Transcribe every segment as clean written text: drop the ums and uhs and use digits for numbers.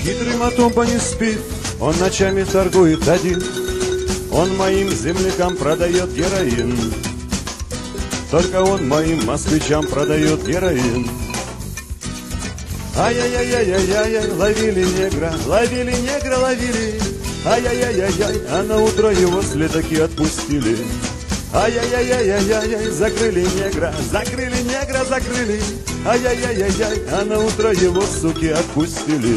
Хитрый Матумба не спит, он ночами торгует один. Он моим землякам продает героин. Только он моим москвичам продает героин. Ай-яй-яй-яй-яй-яй, ловили негра, ловили. Ай-яй-яй-яй-яй, а на утро его следаки отпустили. Ай-яй-яй-яй-яй-яй, закрыли негра, закрыли. Ай-яй-яй-яй-яй, а на утро его, суки, отпустили.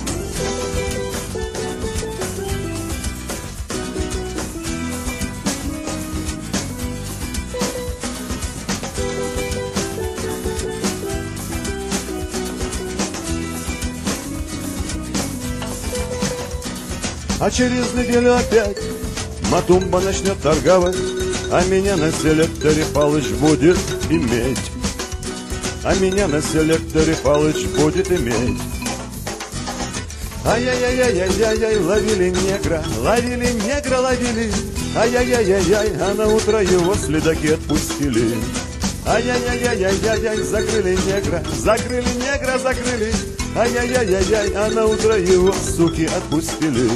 А через неделю опять Матумба начнет торговать, а меня на селекторе Палыч будет иметь. А меня на селекторе Палыч будет иметь. Ай-яй-яй-яй-яй-яй, ловили негра, ловили. Ай-яй-яй-яй-яй, а на утро его следаки отпустили. Ай-яй-яй-яй-яй-яй, закрыли негра, закрыли. Ай-яй-яй-яй-яй, а на утро его, суки, отпустили.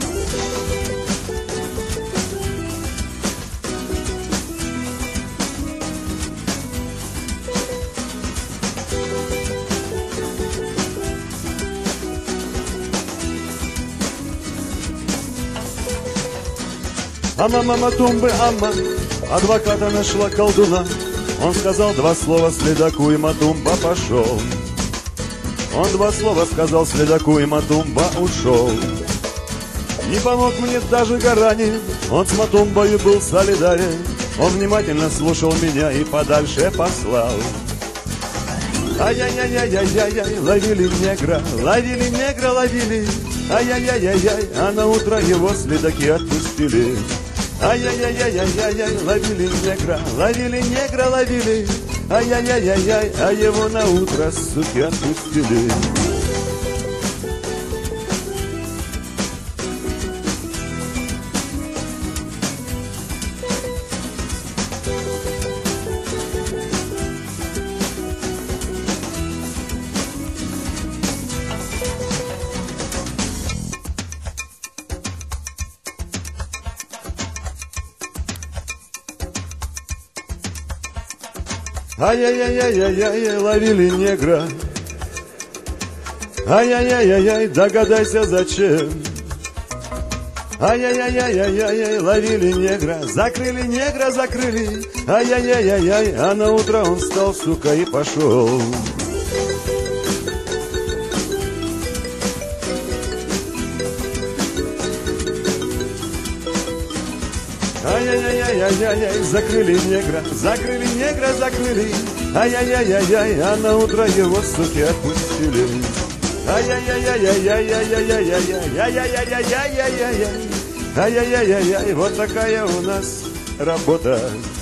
А мама Матумбы, ама, адвоката нашла колдуна. Он сказал два слова следаку, и Матумба пошел. Он два слова сказал следаку, и Матумба ушел. Не помог мне даже Гарани, он с Матумбою был солидарен. Он внимательно слушал меня и подальше послал. Ай-яй-яй-яй-яй-яй, ловили негра, ловили. Ай-яй-яй-яй-яй, а на утро его следаки отпустили. Ай-яй-яй-яй-яй-яй, ловили негра, ловили. Ай-яй-яй-яй-яй, а его на утро, суки, отпустили. Ай-яй-яй-яй-яй, ловили негра. Ай-яй-яй-яй, догадайся зачем. Ай-яй-яй-яй-яй, ловили негра, закрыли. Ай-яй-яй-яй, а на утро он встал, сука, и пошел. Ай-яй-яй-яй-яй, закрыли негра, закрыли. Ай-яй-яй-яй-яй, а на утро его, суки, отпустили. Ай-яй-яй-яй-яй-яй-яй-яй-яй-яй-яй-яй-яй, вот такая у нас работа.